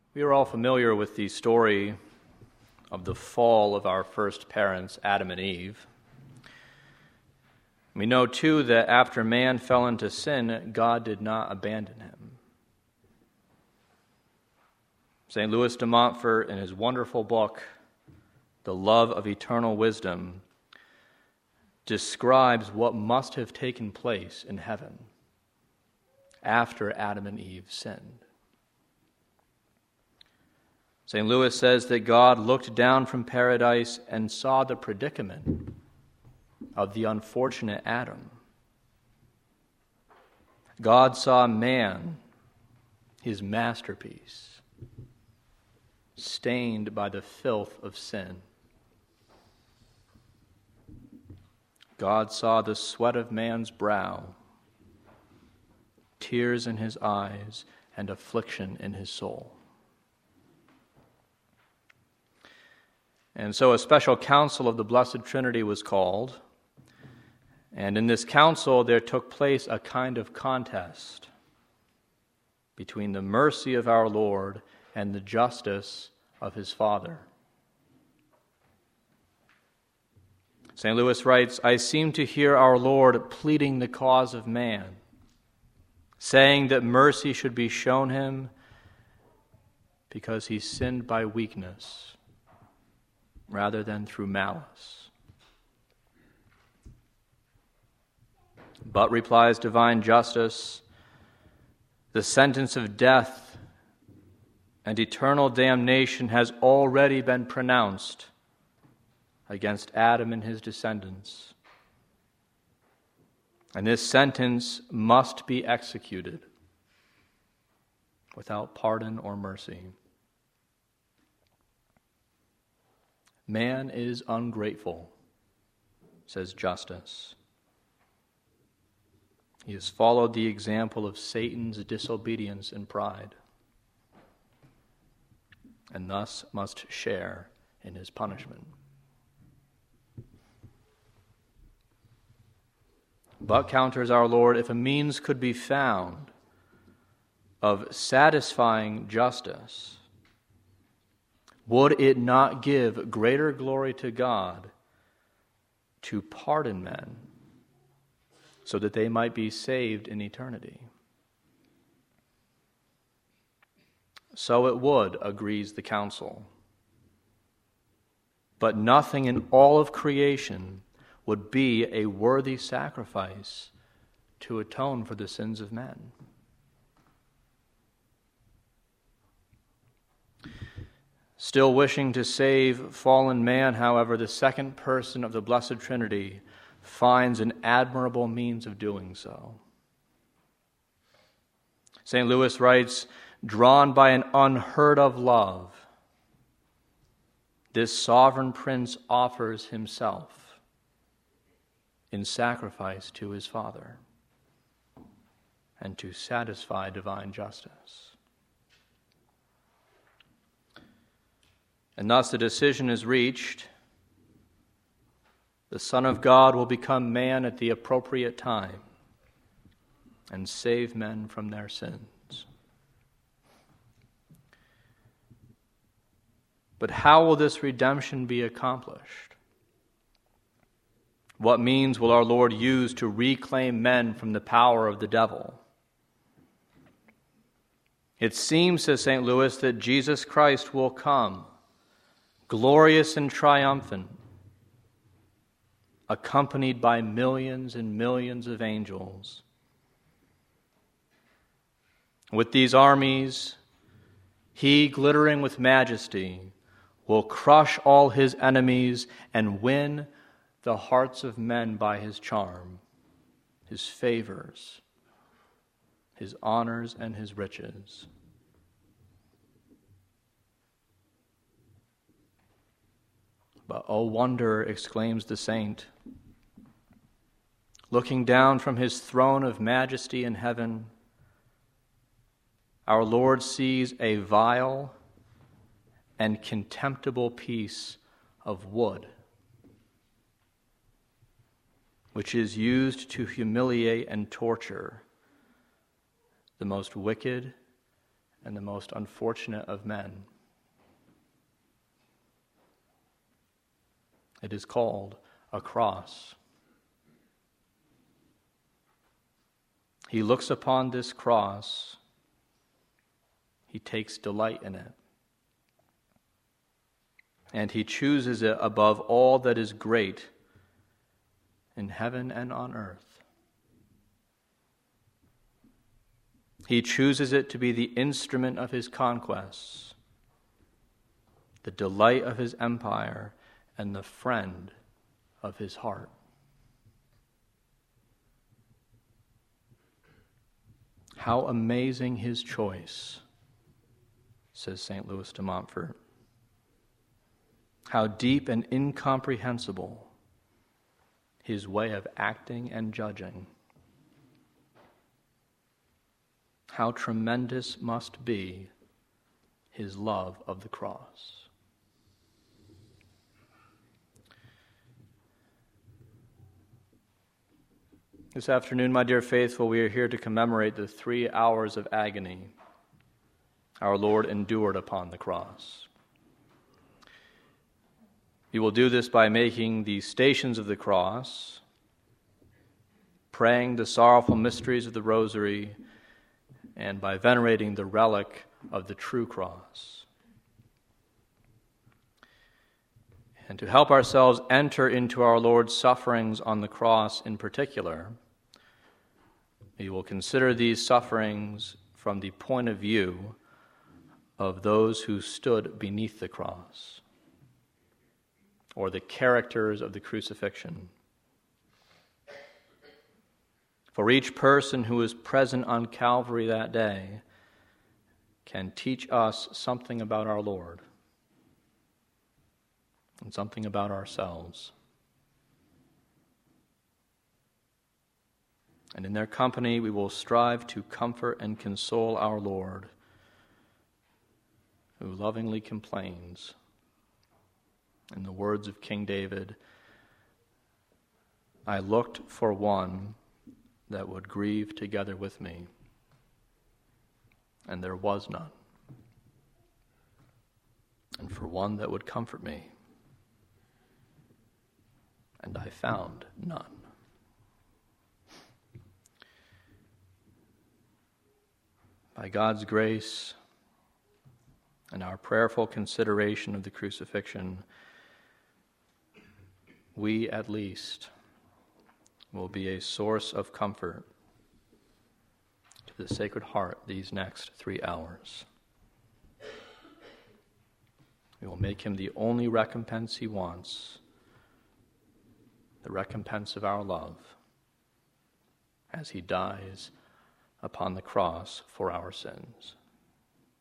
We are all familiar with the story of the fall of our first parents, Adam and Eve. We know, too, that after man fell into sin, God did not abandon him. St. Louis de Montfort, in his wonderful book, The Love of Eternal Wisdom, describes what must have taken place in heaven after Adam and Eve sinned. St. Louis says that God looked down from paradise and saw the predicament of the unfortunate Adam. God saw man, his masterpiece, stained by the filth of sin. God saw the sweat of man's brow, tears in his eyes, and affliction in his soul. And so a special council of the Blessed Trinity was called, and in this council there took place a kind of contest between the mercy of our Lord and the justice of his Father. St. Louis writes, "I seem to hear our Lord pleading the cause of man, saying that mercy should be shown him because he sinned by weakness rather than through malice. But," replies divine justice, "the sentence of death and eternal damnation has already been pronounced against Adam and his descendants. And this sentence must be executed without pardon or mercy. Man is ungrateful," says justice. He has followed the example of Satan's disobedience and pride, and thus must share in his punishment. But, counters our Lord, if a means could be found of satisfying justice, would it not give greater glory to God to pardon men so that they might be saved in eternity? So it would, agrees the council. But nothing in all of creation would be a worthy sacrifice to atone for the sins of men. Still wishing to save fallen man, however, the second person of the Blessed Trinity finds an admirable means of doing so. St. Louis writes, "Drawn by an unheard of love, this sovereign prince offers himself in sacrifice to his Father and to satisfy divine justice." And thus the decision is reached. The Son of God will become man at the appropriate time and save men from their sins. But how will this redemption be accomplished? What means will our Lord use to reclaim men from the power of the devil? It seems, says St. Louis, that Jesus Christ will come, glorious and triumphant, accompanied by millions and millions of angels. With these armies, he, glittering with majesty, will crush all his enemies and win the hearts of men by his charm, his favors, his honors, and his riches. But, oh wonder, exclaims the saint, looking down from his throne of majesty in heaven, our Lord sees a vile and contemptible piece of wood, which is used to humiliate and torture the most wicked and the most unfortunate of men. It is called a cross. He looks upon this cross. He takes delight in it. And he chooses it above all that is great in heaven and on earth. He chooses it to be the instrument of his conquests, the delight of his empire, and the friend of his heart. How amazing his choice, says St. Louis de Montfort. How deep and incomprehensible his way of acting and judging. How tremendous must be his love of the cross. This afternoon, my dear faithful, we are here to commemorate the 3 hours of agony our Lord endured upon the cross. We will do this by making the Stations of the Cross, praying the sorrowful mysteries of the Rosary, and by venerating the relic of the true cross. And to help ourselves enter into our Lord's sufferings on the cross in particular, we will consider these sufferings from the point of view of those who stood beneath the cross, or the characters of the crucifixion. For each person who was present on Calvary that day can teach us something about our Lord and something about ourselves. And in their company we will strive to comfort and console our Lord, who lovingly complains, in the words of King David, "I looked for one that would grieve together with me, and there was none, and for one that would comfort me, and I found none." By God's grace and our prayerful consideration of the crucifixion, we at least will be a source of comfort to the Sacred Heart these next 3 hours. We will make him the only recompense he wants, the recompense of our love, as he dies upon the cross for our sins.